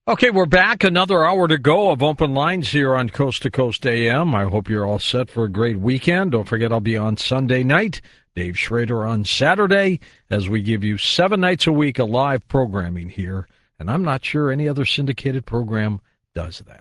Okay, we're back. Another hour to go of open lines here on Coast to Coast AM. I hope you're all set for a great weekend. Don't forget, I'll be on Sunday night. Dave Schrader on Saturday as we give you 7 nights a week of live programming here. And I'm not sure any other syndicated program does that.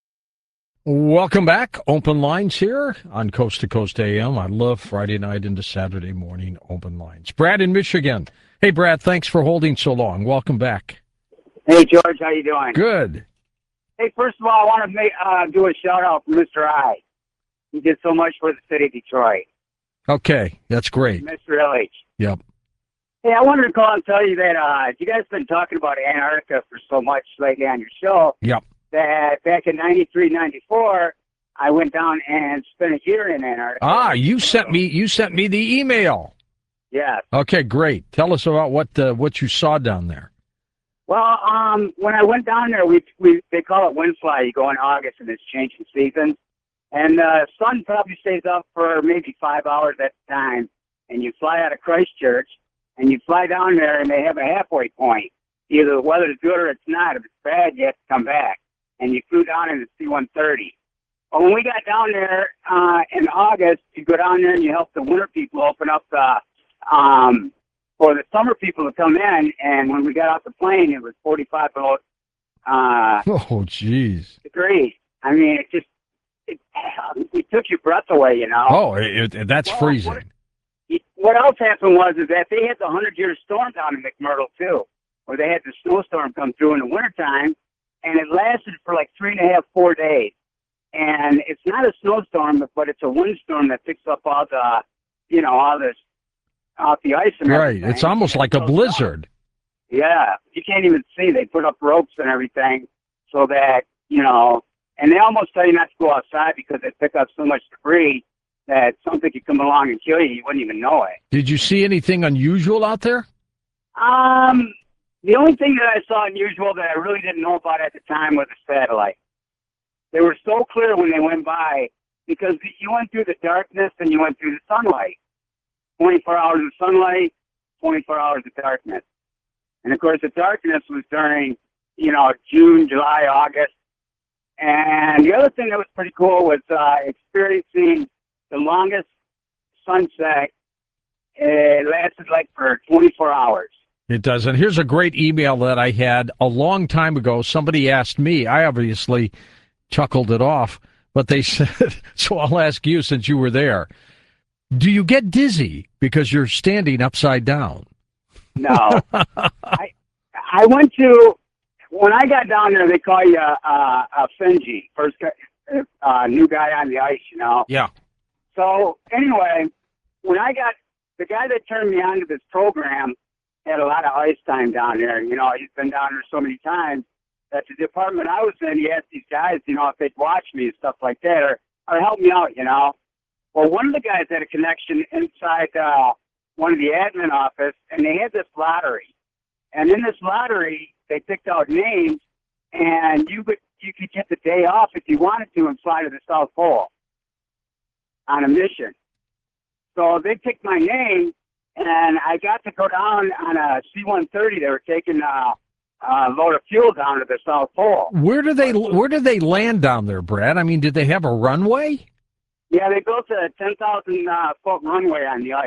Welcome back. Open lines here on Coast to Coast AM. I love Friday night into Saturday morning open lines. Brad in Michigan. Hey, Brad, thanks for holding so long. Welcome back. Hey, George, how you doing? Good. Hey, first of all, I want to do a shout-out for Mr. I. He did so much for the city of Detroit. Okay, that's great. Mr. LH. Yep. Hey, I wanted to call and tell you that you guys have been talking about Antarctica for so much lately on your show. Yep. That back in '93, '94, I went down and spent a year in Antarctica. Ah, you sent me the email. Yes. Okay, great. Tell us about what you saw down there. Well, when I went down there, they call it wind fly. You go in August and it's changing seasons. And the sun probably stays up for maybe 5 hours at a time. And you fly out of Christchurch and you fly down there and they have a halfway point. Either the weather's good or it's not. If it's bad, you have to come back. And you flew down in the C-130. But when we got down there in August, you go down there and you help the winter people open up the for the summer people to come in, and when we got off the plane, it was 45 below Oh, jeez. degrees. I mean, it took your breath away, you know. Oh, that's freezing. What else happened was is that they had the 100-year storm down in McMurdo, too, where they had the snowstorm come through in the wintertime, and it lasted for like 3.5, 4 days. And it's not a snowstorm, but it's a windstorm that picks up all the, all this off the ice and everything. Right. It's almost like a blizzard. Yeah. You can't even see. They put up ropes and everything so that, and they almost tell you not to go outside because they pick up so much debris that something could come along and kill you. You wouldn't even know it. Did you see anything unusual out there? The only thing that I saw unusual that I really didn't know about at the time was the satellite. They were so clear when they went by because you went through the darkness and you went through the sunlight. 24 hours of sunlight, 24 hours of darkness. And, of course, the darkness was during, June, July, August. And the other thing that was pretty cool was experiencing the longest sunset. It lasted like for 24 hours. It does. And here's a great email that I had a long time ago. Somebody asked me. I obviously chuckled it off. But they said, so I'll ask you since you were there. Do you get dizzy because you're standing upside down? No. I went to, when I got down there, they call you a Finji, first new guy on the ice, Yeah. So anyway, when the guy that turned me on to this program had a lot of ice time down there. He's been down there so many times that the department I was in, he asked these guys, if they'd watch me and stuff like that or help me out, Well, one of the guys had a connection inside one of the admin office, and they had this lottery. And in this lottery, they picked out names, and you could get the day off if you wanted to and fly to the South Pole on a mission. So they picked my name, and I got to go down on a C-130. They were taking a load of fuel down to the South Pole. Where do they land down there, Brad? I mean, did they have a runway? Yeah, they built a 10,000 foot runway on the ice.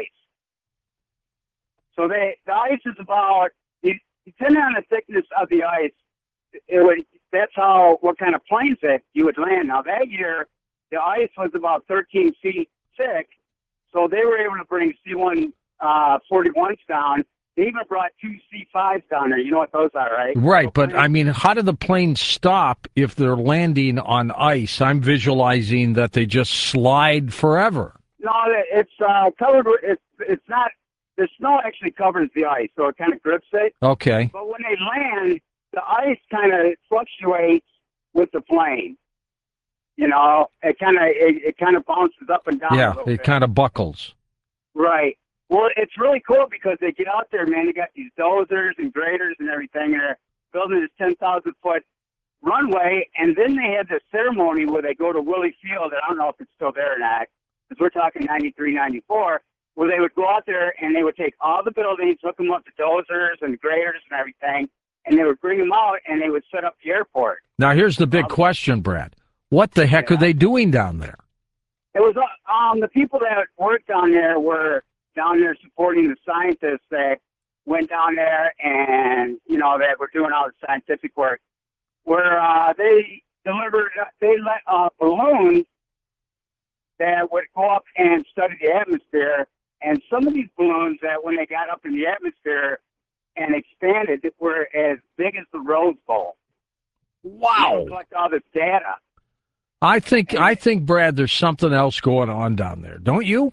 So the ice is about, depending on the thickness of the ice, that's what kind of planes that you would land. Now that year, the ice was about 13 feet thick, so they were able to bring C-141s down. They even brought 2 C-5s down there. You know what those are, right? Right, but I mean, how do the planes stop if they're landing on ice? I'm visualizing that they just slide forever. No, it's covered with, it's not, the snow actually covers the ice, so it kind of grips it. Okay. But when they land, the ice kind of fluctuates with the plane. It kind of bounces up and down. Yeah, it kind of buckles. Right. Well, it's really cool because they get out there, man. They got these dozers and graders and everything, and they're building this 10,000-foot runway. And then they had this ceremony where they go to Willie Field, and I don't know if it's still there or not, because we're talking 93, 94, where they would go out there and they would take all the buildings, hook them up to dozers and graders and everything, and they would bring them out, and they would set up the airport. Now, here's the big question, Brad. What the heck are they doing down there? It was the people that worked down there were down there supporting the scientists that went down there and, that were doing all the scientific work, where they let balloons that would go up and study the atmosphere. And some of these balloons that when they got up in the atmosphere and expanded were as big as the Rose Bowl. Wow. Collect all this data. I think, Brad, there's something else going on down there. Don't you?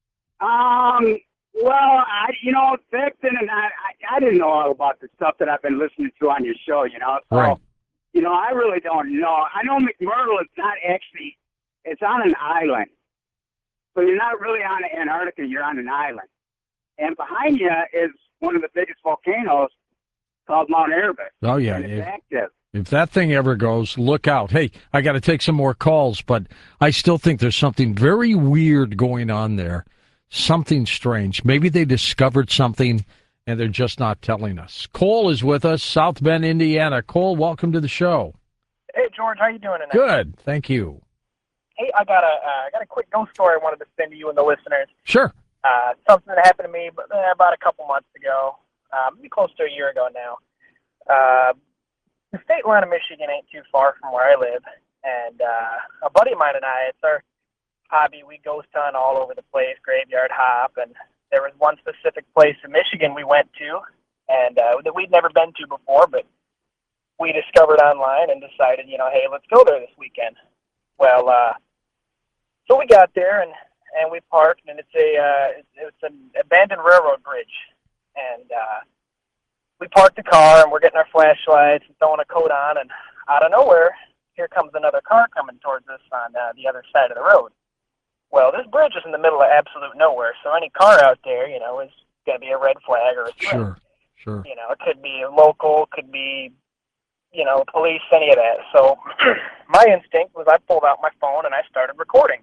Well, back then, and I didn't know all about the stuff that I've been listening to on your show, So, right. I really don't know. I know McMurdo is not actually, it's on an island. So you're not really on Antarctica, you're on an island. And behind you is one of the biggest volcanoes called Mount Erebus. Oh, yeah. And it's active. If that thing ever goes, look out. Hey, I got to take some more calls, but I still think there's something very weird going on there. Something strange. Maybe they discovered something and they're just not telling us. Cole is with us, South Bend, Indiana. Cole, welcome to the show. Hey, George, how you doing tonight? Good, thank you. Hey, I got a quick ghost story I wanted to send to you and the listeners. Sure. Something that happened to me about a couple months ago, maybe close to a year ago now. The state line of Michigan ain't too far from where I live, and a buddy of mine and I, it's our hobby. We ghost hunt all over the place, graveyard hop, and there was one specific place in Michigan we went to, and that we'd never been to before, but we discovered online and decided, hey, let's go there this weekend. Well, so we got there and we parked, and it's an abandoned railroad bridge, and we parked the car and we're getting our flashlights and throwing a coat on, and out of nowhere, here comes another car coming towards us on the other side of the road. Well, this bridge is in the middle of absolute nowhere, so any car out there, is going to be a red flag or a threat. Sure. It could be local, could be, police, any of that. So my instinct was I pulled out my phone and I started recording,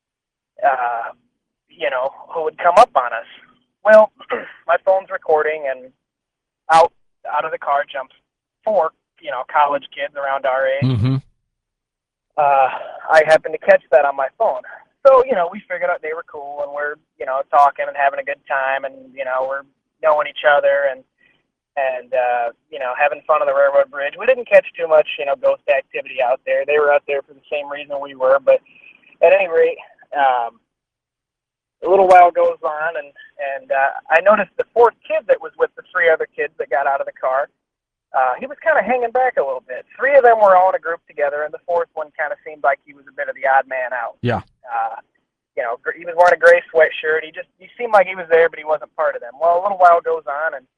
who would come up on us. Well, my phone's recording, and out of the car jumps four, college kids around our age. Mm-hmm. I happened to catch that on my phone. So, we figured out they were cool, and we're, talking and having a good time, and, we're knowing each other and having fun on the railroad bridge. We didn't catch too much, ghost activity out there. They were out there for the same reason we were, but at any rate, a little while goes on, and I noticed the fourth kid that was with the three other kids that got out of the car, he was kind of hanging back a little bit. Three of them were all in a group together, and the fourth one kind of seemed like he was a bit of the odd man out. Yeah. He was wearing a gray sweatshirt. He seemed like he was there, but he wasn't part of them. Well, a little while goes on, and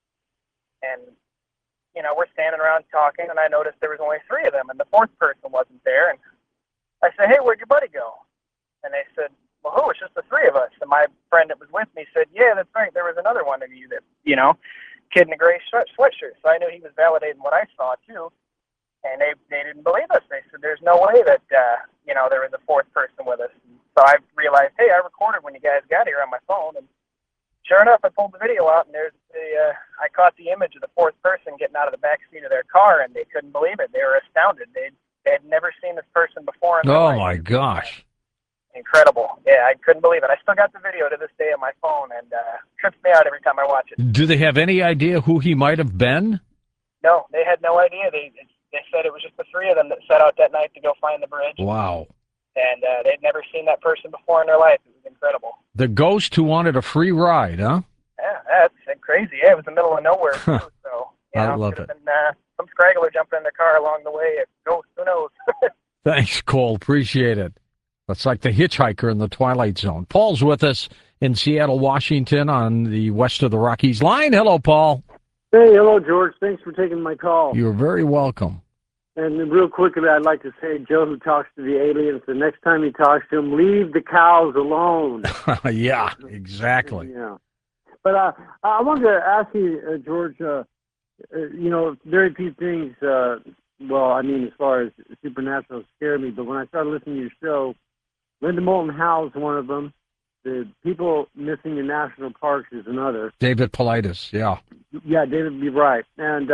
we're standing around talking, and I noticed there was only three of them, and the fourth person wasn't there. And I said, "Hey, where'd your buddy go?" And they said, "Well, who? It's just the three of us." And my friend that was with me said, "Yeah, that's right. There was another one of you that, kid in a gray sweatshirt." So I knew he was validating what I saw too. And they didn't believe us. They said, "There's no way that, there was a fourth person with us." And so I realized, hey, I recorded when you guys got here on my phone. And sure enough, I pulled the video out, and I caught the image of the fourth person getting out of the back seat of their car, and they couldn't believe it. They were astounded. They had never seen this person before in their life. Oh, my gosh. Incredible. Yeah, I couldn't believe it. I still got the video to this day on my phone, and trips me out every time I watch it. Do they have any idea who he might have been? No, they had no idea. They said it was just the three of them that set out that night to go find the bridge. Wow. And they'd never seen that person before in their life. It was incredible. The ghost who wanted a free ride, huh? Yeah, that's crazy. Yeah, it was the middle of nowhere, too. So, I love it. Been, some scraggler jumping in their car along the way. A ghost, who knows? Thanks, Cole. Appreciate it. That's like the hitchhiker in the Twilight Zone. Paul's with us in Seattle, Washington, on the west of the Rockies line. Hello, Paul. Hey, hello, George. Thanks for taking my call. You're very welcome. And real quickly, I'd like to say, Joe, who talks to the aliens, the next time he talks to them, leave the cows alone. Yeah, exactly. Yeah. But I wanted to ask you, George, very few things, as far as supernatural scare me, but when I started listening to your show, Linda Moulton Howe is one of them. The people missing in national parks is another. David Paulides, yeah. Yeah, David, you're right. And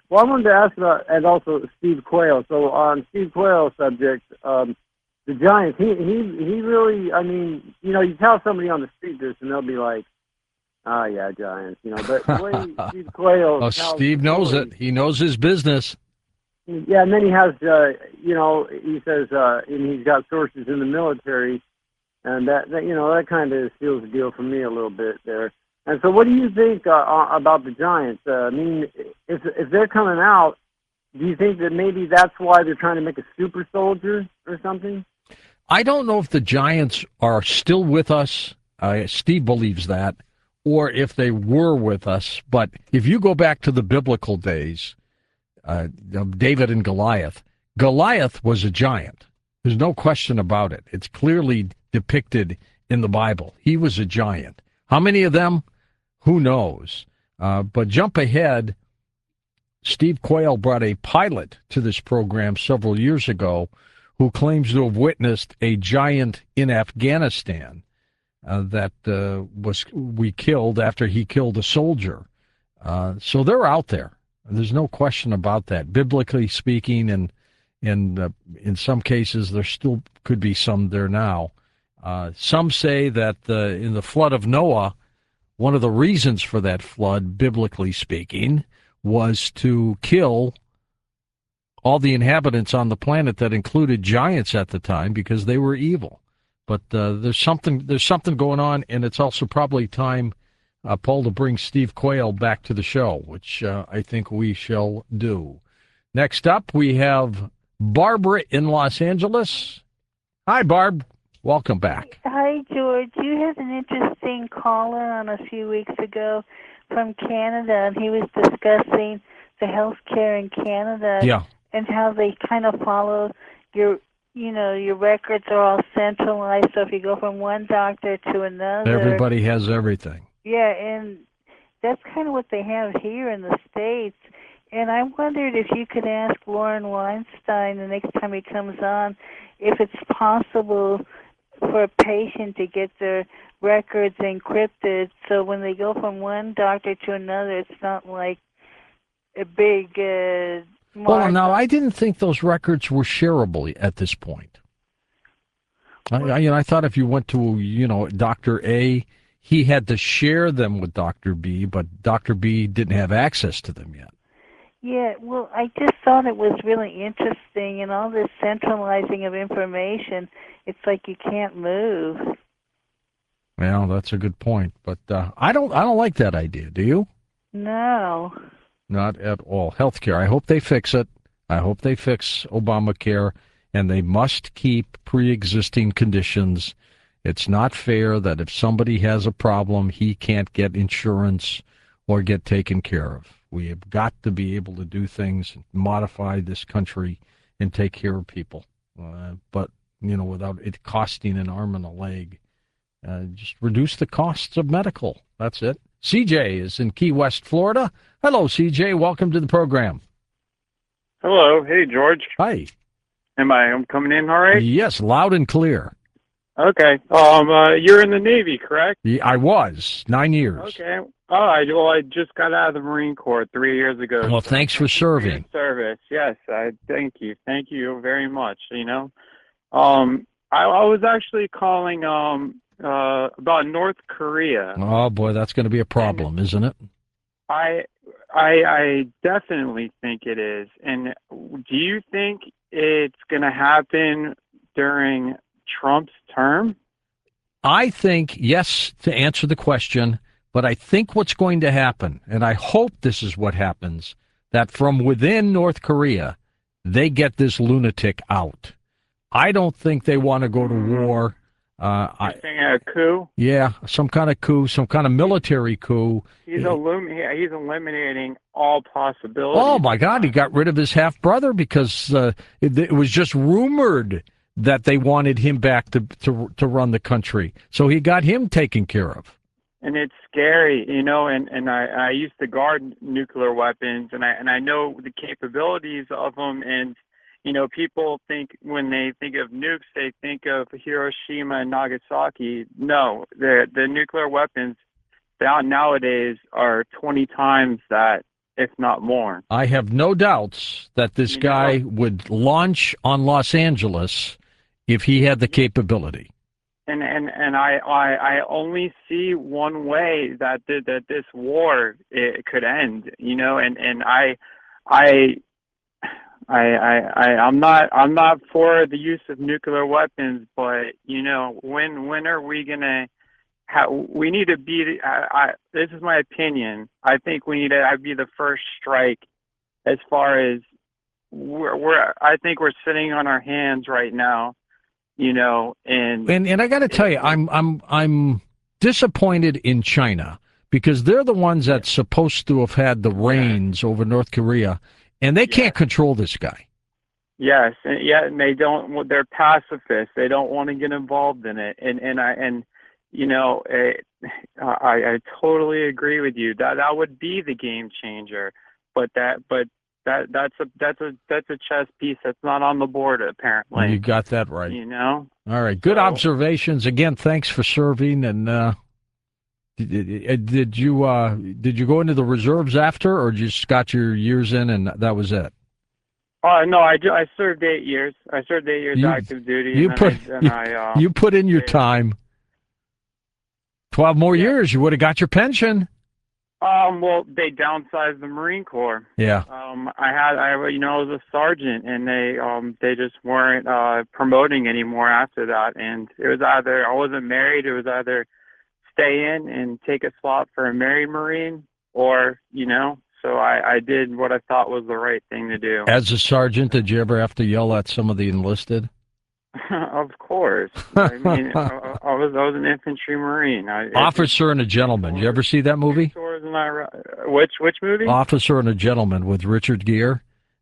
Well, I wanted to ask about, and also Steve Quayle. So on Steve Quayle's subject, the Giants, he really, I mean, you know, you tell somebody on the street this, and they'll be like, "Oh yeah, Giants," you know. But the way Steve Quayle, Oh, tells Steve the knows story, it. He knows his business. yeah, and then he has, you know, he says, and he's got sources in the military, and that you know, that kind of seals the deal for me a little bit there. And so, what do you think about the Giants? I mean, if they're coming out, do you think that maybe that's why they're trying to make a super soldier or something? I don't know if the Giants are still with us. Steve believes that, or if they were with us. But if you go back to the biblical days, of David and Goliath, Goliath was a giant. There's no question about it. It's clearly depicted in the Bible. He was a giant. How many of them? Who knows? But jump ahead. Steve Quayle brought a pilot to this program several years ago who claims to have witnessed a giant in Afghanistan that we killed after he killed a soldier. So they're out there. There's no question about that. Biblically speaking, and in some cases, there still could be some there now. Some say that in the flood of Noah, one of the reasons for that flood, biblically speaking, was to kill all the inhabitants on the planet that included giants at the time because they were evil. But there's something going on, and it's also probably time, Paul, to bring Steve Quayle back to the show, which I think we shall do. Next up, we have Barbara in Los Angeles. Hi, Barb. Welcome back. Hi, George. You had an interesting caller on a few weeks ago from Canada, and he was discussing the health care in Canada and how they kind of follow your records are all centralized. So if you go from one doctor to another, everybody has everything. Yeah, and that's kind of what they have here in the States. And I wondered if you could ask Lauren Weinstein the next time he comes on if it's possible for a patient to get their records encrypted so when they go from one doctor to another, it's not like a big Well, now, I didn't think those records were shareable at this point. I thought if you went to, Dr. A, he had to share them with Dr. B, but Dr. B didn't have access to them yet. Yeah, well, I just thought it was really interesting, and all this centralizing of information, it's like you can't move. Well, that's a good point, but I don't like that idea. Do you? No. Not at all. Healthcare. I hope they fix it. I hope they fix Obamacare, and they must keep pre-existing conditions. It's not fair that if somebody has a problem, he can't get insurance or get taken care of. We have got to be able to do things, modify this country, and take care of people. But, without it costing an arm and a leg. Just reduce the costs of medical. That's it. CJ is in Key West, Florida. Hello, CJ. Welcome to the program. Hello. Hey, George. Hi. I'm coming in all right? Yes, loud and clear. Okay. You're in the Navy, correct? Yeah, I was 9 years. Okay. I just got out of the Marine Corps 3 years ago. Well, thanks for serving. Service. Yes, I thank you. Thank you very much. I was actually calling about North Korea. Oh boy, that's going to be a problem, isn't it? I definitely think it is. And do you think it's going to happen during Trump's term? I think, yes, to answer the question, but I think what's going to happen, and I hope this is what happens, that from within North Korea, they get this lunatic out. I don't think they want to go to war. You're saying a coup? Yeah, some kind of coup, some kind of military coup. He's eliminating all possibilities. Oh, my God, he got rid of his half-brother because it was just rumored that they wanted him back to run the country. So he got him taken care of. And it's scary, and I used to guard nuclear weapons, and I know the capabilities of them, and people think when they think of nukes, they think of Hiroshima and Nagasaki. No, the nuclear weapons nowadays are 20 times that, if not more. I have no doubts that this guy would launch on Los Angeles if he had the capability. And I only see one way that this war it could end, and I'm not for the use of nuclear weapons, but when are we gonna? We need to be. This is my opinion. I think we need to be the first strike, as far as I think we're sitting on our hands right now. And I got to tell you, I'm disappointed in China because they're the ones that's supposed to have had the reins over North Korea, and they can't control this guy. Yes, and they don't. They're pacifists. They don't want to get involved in it, I totally agree with you. That would be the game changer, but that's a chess piece that's not on the board apparently. You got that right. All right, good observations. Again, thanks for serving. And did you go into the reserves after, or just got your years in and that was it? No, I served 8 years. I served 8 years active duty. You put in your time. 12 more years, you would have got your pension. Well, they downsized the Marine Corps. Yeah. I was a sergeant, and they just weren't promoting anymore after that. And it was either I wasn't married, it was either stay in and take a slot for a married Marine, or So I did what I thought was the right thing to do. As a sergeant, did you ever have to yell at some of the enlisted? Of course. I mean, I was an infantry Marine. Officer and a Gentleman. Did you ever see that movie? Which movie? Officer and a Gentleman with Richard Gere.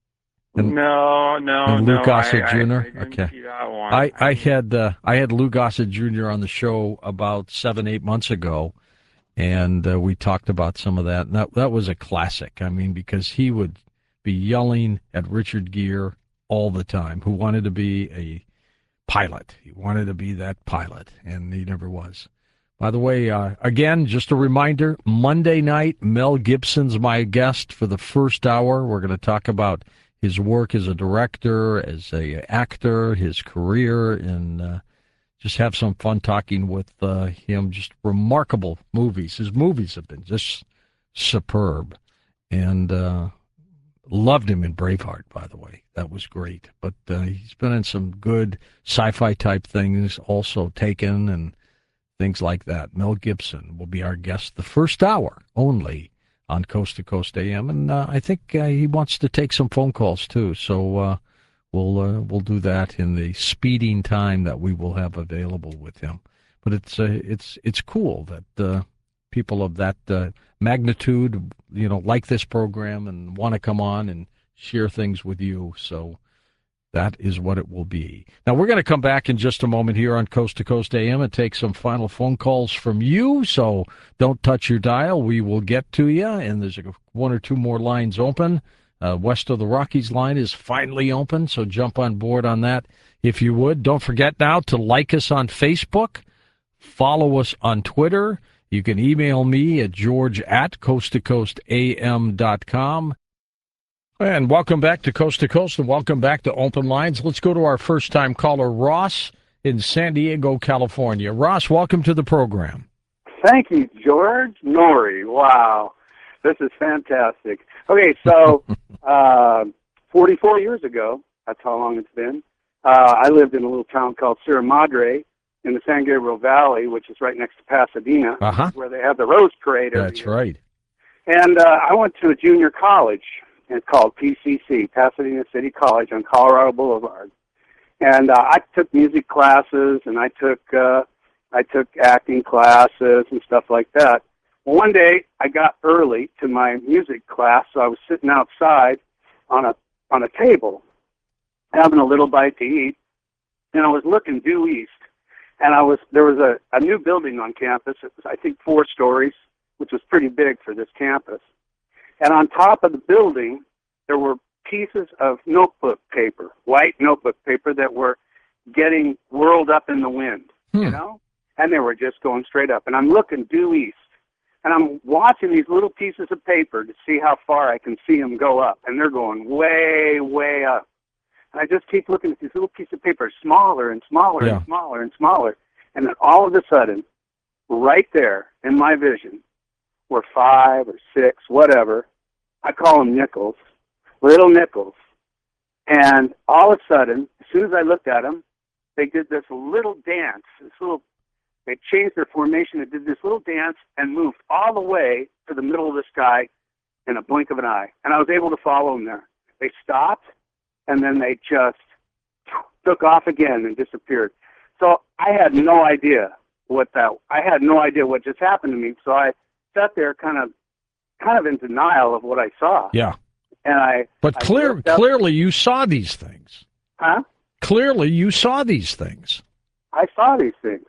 No. Lou Gossett Jr. I didn't see that one. I had Lou Gossett Jr. on the show about 7-8 months ago, and we talked about some of that. And that was a classic. I mean, because he would be yelling at Richard Gere all the time, who wanted to be a pilot. He wanted to be that pilot, and he never was. By the way, again, just a reminder, Monday night, Mel Gibson's my guest for the first hour. We're going to talk about his work as a director, as an actor, his career, and just have some fun talking with him. Just remarkable movies. His movies have been just superb. And loved him in Braveheart, by the way. That was great. But he's been in some good sci-fi type things, also Taken and things like that. Mel Gibson will be our guest the first hour only on Coast to Coast AM. And I think he wants to take some phone calls, too. So we'll do that in the speeding time that we will have available with him. But it's cool that people of that magnitude, like this program and want to come on and share things with you. So that is what it will be. Now, we're going to come back in just a moment here on Coast to Coast AM and take some final phone calls from you. So don't touch your dial. We will get to you. And there's one or two more lines open. West of the Rockies line is finally open. So jump on board on that if you would. Don't forget now to like us on Facebook. Follow us on Twitter. You can email me at george@coasttocoastam.com. And welcome back to Coast and welcome back to Open Lines. Let's go to our first-time caller, Ross, in San Diego, California. Ross, welcome to the program. Thank you, George. Nori, wow. This is fantastic. Okay, so 44 years ago, that's how long it's been, I lived in a little town called Sierra Madre in the San Gabriel Valley, which is right next to Pasadena, where they have the Rose Parade every That's year. Right. And I went to a junior college. It's called PCC, Pasadena City College on Colorado Boulevard. And I took music classes, and I took acting classes and stuff like that. Well, one day I got early to my music class, so I was sitting outside on a table, having a little bite to eat, and I was looking due east. And there was a new building on campus. It was, I think, 4 stories, which was pretty big for this campus. And on top of the building, there were pieces of notebook paper, white notebook paper, that were getting whirled up in the wind, And they were just going straight up. And I'm looking due east. And I'm watching these little pieces of paper to see how far I can see them go up. And they're going way, way up. And I just keep looking at these little pieces of paper, smaller and smaller and smaller and smaller. And then all of a sudden, right there in my vision, were 5 or 6, whatever. I call them nickels, little nickels. And all of a sudden, as soon as I looked at them, they did this little dance, they changed their formation and did this little dance and moved all the way to the middle of the sky in a blink of an eye. And I was able to follow them there. They stopped, and then they just took off again and disappeared. So I had no idea what just happened to me. So I sat there kind of in denial of what I saw. Yeah. And clearly you saw these things. Huh? Clearly you saw these things. I saw these things.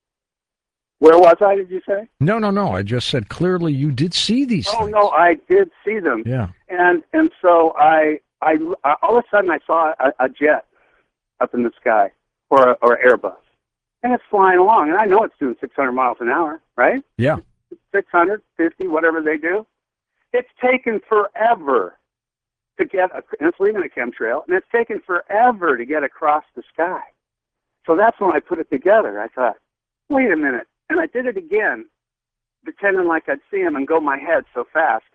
Where was I, did you say? No. I just said clearly you did see these things. Oh, no, I did see them. Yeah. And so I all of a sudden I saw a jet up in the sky, or Airbus. And it's flying along, and I know it's doing 600 miles an hour, right? Yeah. 650, whatever they do. It's taken forever to get, and it's leaving a chemtrail, and it's taken forever to get across the sky. So that's when I put it together. I thought, wait a minute. And I did it again, pretending like I'd see them and go my head so fast.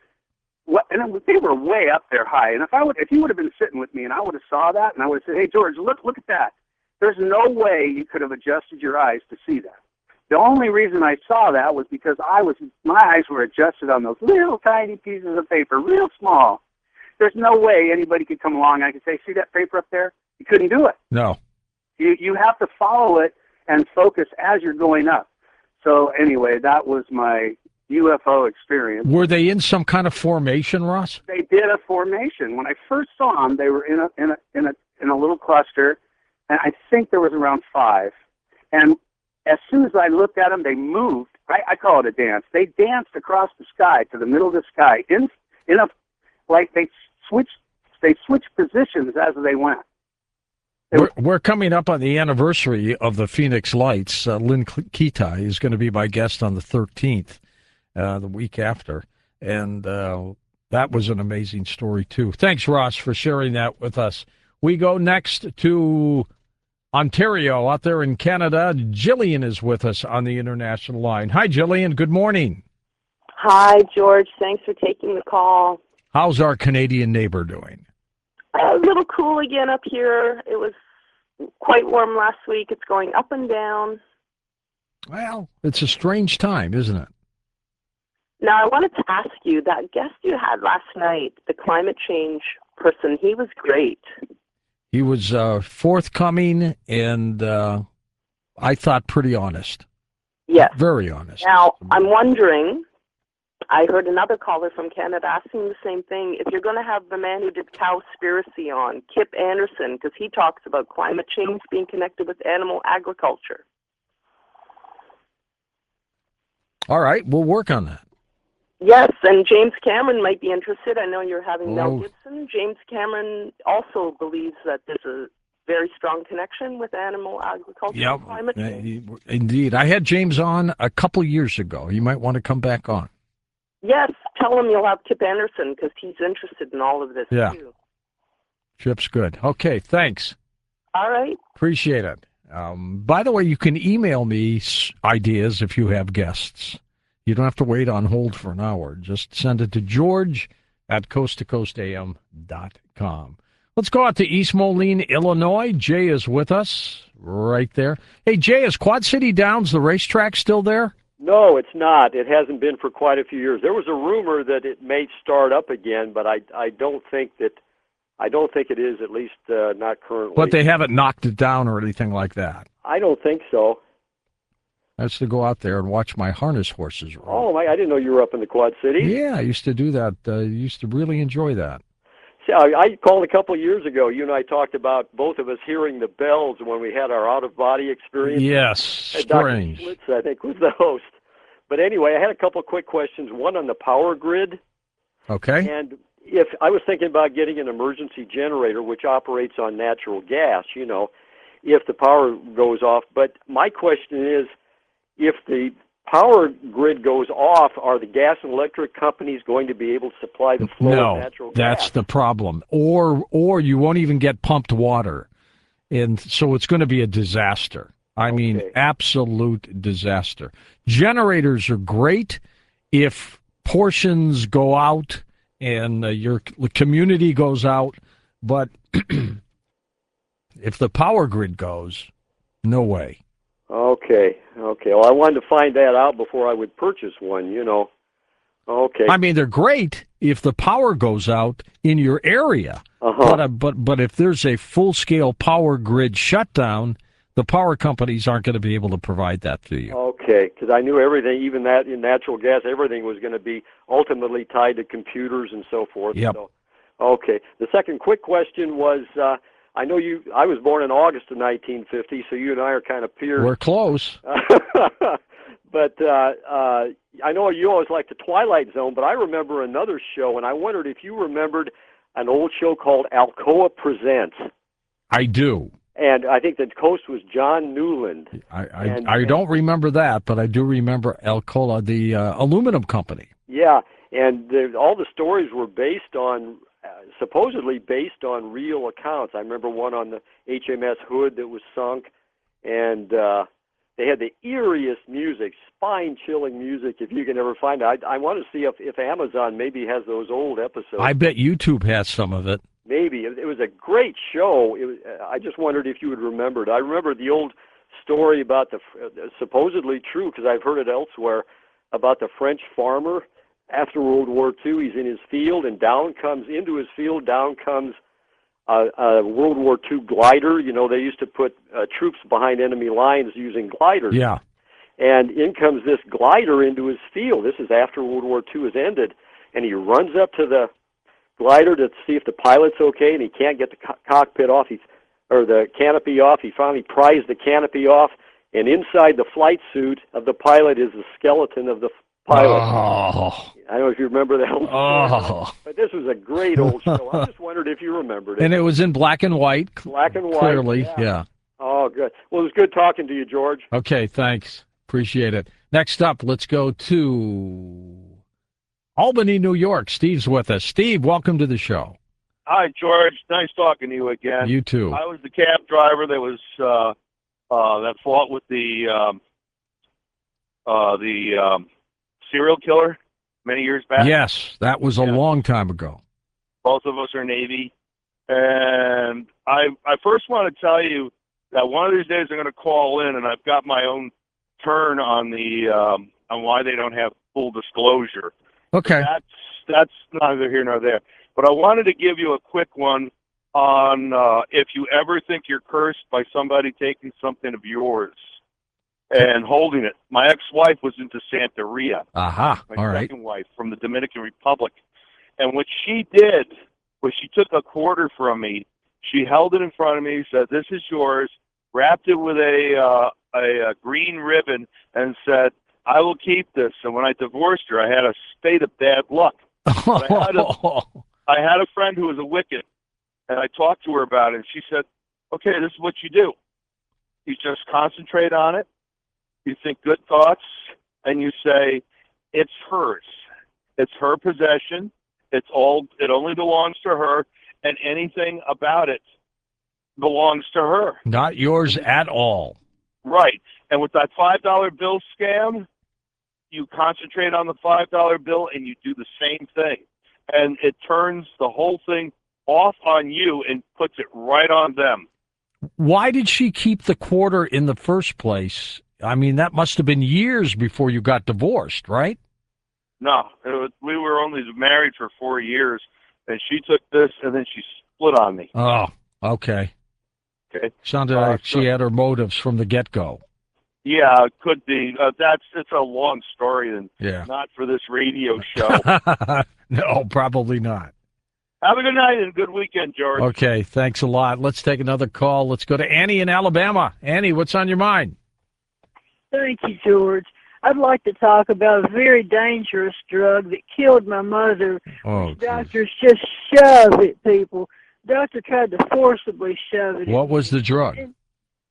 They were way up there high. And if you would have been sitting with me and I would have saw that, and I would have said, hey, George, look at that. There's no way you could have adjusted your eyes to see that. The only reason I saw that was because my eyes were adjusted on those little tiny pieces of paper, real small. There's no way anybody could come along and I could say, see that paper up there? You couldn't do it. No. You have to follow it and focus as you're going up. So anyway, that was my UFO experience. Were they in some kind of formation, Ross? They did a formation. When I first saw them, they were in a little cluster, and I think there was around 5. And as soon as I looked at them, they moved. I call it a dance. They danced across the sky to the middle of the sky they switched positions as they went. We're coming up on the anniversary of the Phoenix Lights. Lynn Kitai is going to be my guest on the 13th, the week after. And that was an amazing story, too. Thanks, Ross, for sharing that with us. We go next to Ontario, out there in Canada. Jillian is with us on the international line. Hi, Jillian. Good morning. Hi, George. Thanks for taking the call. How's our Canadian neighbor doing? A little cool again up here. It was quite warm last week. It's going up and down. Well, it's a strange time, isn't it? Now, I wanted to ask you, that guest you had last night, the climate change person, he was great. He was forthcoming and I thought pretty honest. Yes. Very honest. Now, I'm wondering, I heard another caller from Canada asking the same thing, if you're going to have the man who did Cowspiracy on, Kip Anderson, because he talks about climate change being connected with animal agriculture. All right, we'll work on that. Yes, and James Cameron might be interested. I know you're having Mel Gibson. James Cameron also believes that there's a very strong connection with animal agriculture and climate change. Indeed. I had James on a couple years ago. You might want to come back on. Yes, tell him you'll have Kip Anderson because he's interested in all of this, too. Chip's good. Okay, thanks. All right. Appreciate it. By the way, you can email me ideas if you have guests. You don't have to wait on hold for an hour. Just send it to george@coasttocoastam.com. Let's go out to East Moline, Illinois. Jay is with us right there. Hey, Jay, is Quad City Downs, the racetrack, still there? No, it's not. It hasn't been for quite a few years. There was a rumor that it may start up again, but I don't think it is, at least not currently. But they haven't knocked it down or anything like that. I don't think so. I used to go out there and watch my harness horses run. Oh, I didn't know you were up in the Quad Cities. Yeah, I used to do that. Used to really enjoy that. See, I called a couple of years ago. You and I talked about both of us hearing the bells when we had our out-of-body experience. Yes, strange. Dr. Schlitz, I think, was the host. But anyway, I had a couple of quick questions. One on the power grid. Okay. And if I was thinking about getting an emergency generator, which operates on natural gas, if the power goes off. But my question is, if the power grid goes off, are the gas and electric companies going to be able to supply the flow of natural gas? That's the problem. Or you won't even get pumped water. And so it's going to be a disaster. I mean, absolute disaster. Generators are great if portions go out and your community goes out, but if the power grid goes, no way. Okay. Well, I wanted to find that out before I would purchase one, you know. Okay. I mean, they're great if the power goes out in your area. But if there's a full-scale power grid shutdown, the power companies aren't going to be able to provide that to you. Okay, because I knew everything, even that in natural gas, everything was going to be ultimately tied to computers and so forth. Yep. So, okay. The second quick question was, I know I was born in August of 1950, so you and I are kind of peers. We're close. But I know you always like the Twilight Zone, but I remember another show, and I wondered if you remembered an old show called Alcoa Presents. I do. And I think the host was John Newland. I don't remember that, but I do remember Alcoa, the aluminum company. Yeah, and all the stories were based on, supposedly based on real accounts. I remember one on the HMS Hood that was sunk, and they had the eeriest music, spine-chilling music, if you can ever find it. I want to see if Amazon maybe has those old episodes. I bet YouTube has some of it. Maybe. It was a great show. I just wondered if you would remember it. I remember the old story about the, supposedly true, because I've heard it elsewhere, about the French farmer. After World War II, he's in his field, and down comes a World War II glider. You know, they used to put troops behind enemy lines using gliders. Yeah. And in comes this glider into his field. This is after World War II has ended. And he runs up to the glider to see if the pilot's okay, and he can't get the cockpit off, or the canopy off. He finally pries the canopy off, and inside the flight suit of the pilot is the skeleton of the pilot. Oh. I don't know if you remember that old story, but this was a great old show. I just wondered if you remembered it. And it was in black and white. Black and white. Clearly, yeah. Oh, good. Well, it was good talking to you, George. Okay, thanks. Appreciate it. Next up, let's go to Albany, New York. Steve's with us. Steve, welcome to the show. Hi, George. Nice talking to you again. You too. I was the cab driver that was that fought with the serial killer many years back. Yes, that was a long time ago. Both of us are Navy, and I first want to tell you that one of these days I'm going to call in, and I've got my own turn on the on why they don't have full disclosure. Okay. That's neither here nor there. But I wanted to give you a quick one on if you ever think you're cursed by somebody taking something of yours and holding it. My ex-wife was into Santeria. Aha. My All right. second wife from the Dominican Republic. And what she did was she took a quarter from me. She held it in front of me, said, "This is yours," wrapped it with a green ribbon, and said, "I will keep this." And when I divorced her, I had a spate of bad luck. I had a friend who was a Wiccan, and I talked to her about it, and she said, "Okay, this is what you do. You just concentrate on it. You think good thoughts, and you say, it's hers. It's her possession. It only belongs to her, and anything about it belongs to her. Not yours at all." Right. And with that $5 bill scam, you concentrate on the $5 bill and you do the same thing. And it turns the whole thing off on you and puts it right on them. Why did she keep the quarter in the first place? I mean, that must have been years before you got divorced, right? No, we were only married for 4 years, and she took this and then she split on me. Oh, okay. Okay. Sounded like she had her motives from the get-go. Yeah, it could be. It's a long story and Yeah. not for this radio show. No, probably not. Have a good night and good weekend, George. Okay, thanks a lot. Let's take another call. Let's go to Annie in Alabama. Annie, what's on your mind? Thank you, George. I'd like to talk about a very dangerous drug that killed my mother. Oh, Doctors just shove it, people. Doctor tried to forcibly shove it. what was the drug?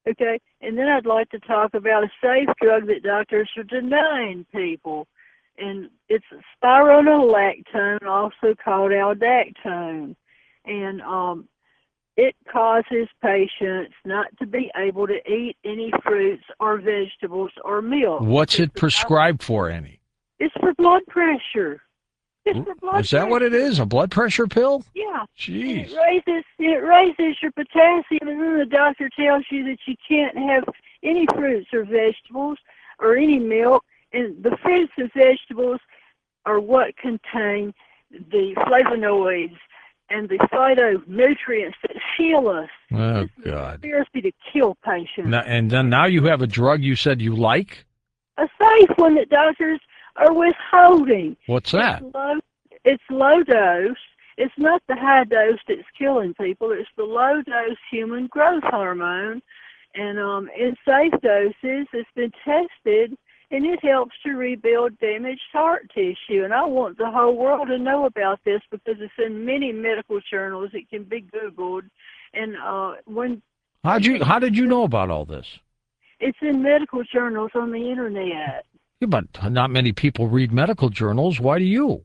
Okay, and then I'd like to talk about a safe drug that doctors are denying people, and it's spironolactone, also called aldactone, and it causes patients not to be able to eat any fruits or vegetables or milk. What's it prescribed for, Annie? It's for blood pressure. It's for blood Is that pressure. what it is? A blood pressure pill? Yeah. Jeez. It raises your potassium, and then the doctor tells you that you can't have any fruits or vegetables or any milk. And the fruits and vegetables are what contain the flavonoids and the phytonutrients that heal us. Oh, This is a God. conspiracy to kill patients. And then now you have a drug you said you like? A safe one that doctors are withholding. What's that? It's low dose. It's not the high dose that's killing people. It's the low dose human growth hormone. And in safe doses, it's been tested, and it helps to rebuild damaged heart tissue. And I want the whole world to know about this because it's in many medical journals. It can be Googled. And How did you know about all this? it's in medical journals on the internet. Yeah, but not many people read medical journals. Why do you?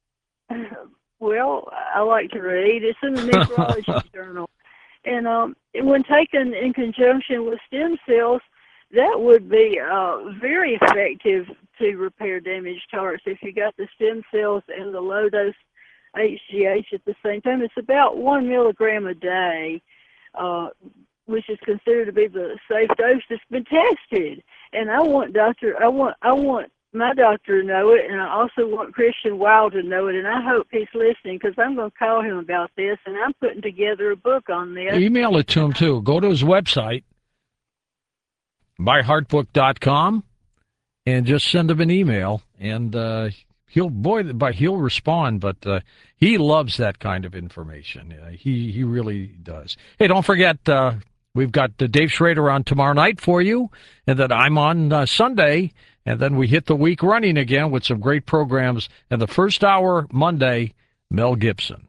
Well, I like to read. It's in the Nephrology Journal. And when taken in conjunction with stem cells, that would be very effective to repair damaged hearts if you got the stem cells and the low-dose HGH at the same time. It's about 1 milligram a day, which is considered to be the safe dose that's been tested. And I want my doctor to know it, and I also want Christian Weil to know it, and I hope he's listening because I'm going to call him about this, and I'm putting together a book on this. Email it to him, too. Go to his website, myheartbook.com, and just send him an email, and he'll respond, but he loves that kind of information. He really does. Hey, don't forget, we've got Dave Schrader on tomorrow night for you, and then I'm on Sunday, and then we hit the week running again with some great programs. And the first hour, Monday, Mel Gibson.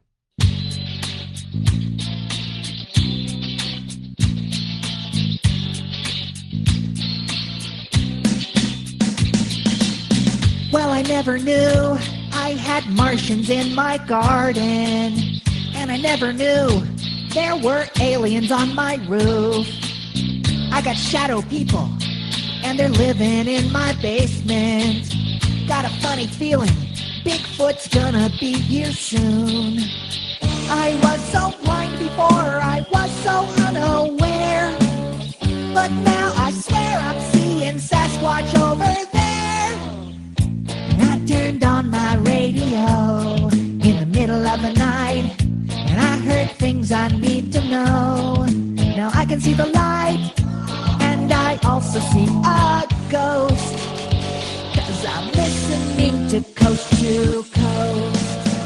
Well, I never knew I had Martians in my garden, and I never knew there were aliens on my roof. I got shadow people, and they're living in my basement. Got a funny feeling Bigfoot's gonna be here soon. I was so blind before, I was so unaware, but now I swear I'm seeing Sasquatch over there. And I turned on my radio in the middle of the night, and I heard things I need to know. Now I can see the light, and I also see a ghost, 'cause I'm listening to Coast to Coast.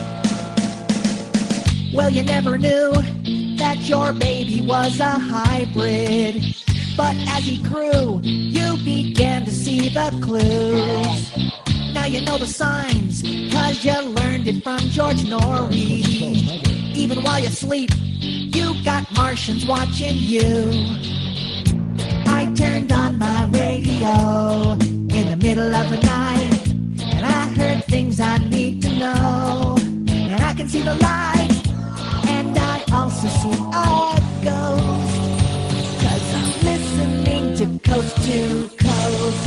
Well, you never knew that your baby was a hybrid, but as he grew, you began to see the clues. Now you know the signs, 'cause you learned it from George Norrie. Even while you sleep, you got Martians watching you. I turned on my radio in the middle of the night, and I heard things I need to know. And I can see the light, and I also see a ghost, 'cause I'm listening to Coast to Coast.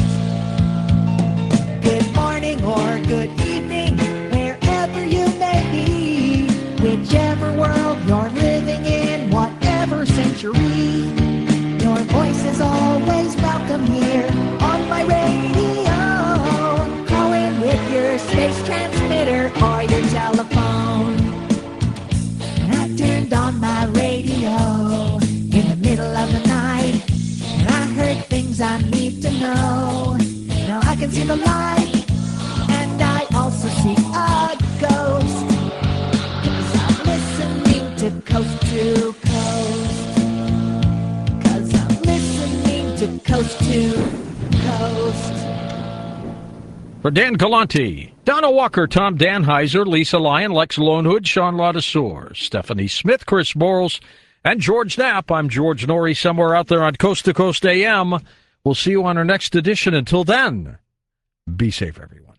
Good morning or good evening, wherever you may be, whichever world you're living in, whatever century, your voice is always welcome here on my radio. Call in with your space transmitter or your telephone. And I turned on my radio in the middle of the night, and I heard things I need to know. Now I can see the light, and I also see a ghost, 'cause I'm listening to Coast to Coast. 'Cause I'm listening to Coast to Coast. For Dan Galante, Donna Walker, Tom Danheiser, Lisa Lyon, Lex Lonehood, Sean Ladouceur, Stephanie Smith, Chris Borles, And George Knapp, I'm George Norrie, somewhere out there on Coast to Coast AM. We'll see you on our next edition. Until then, be safe, everyone.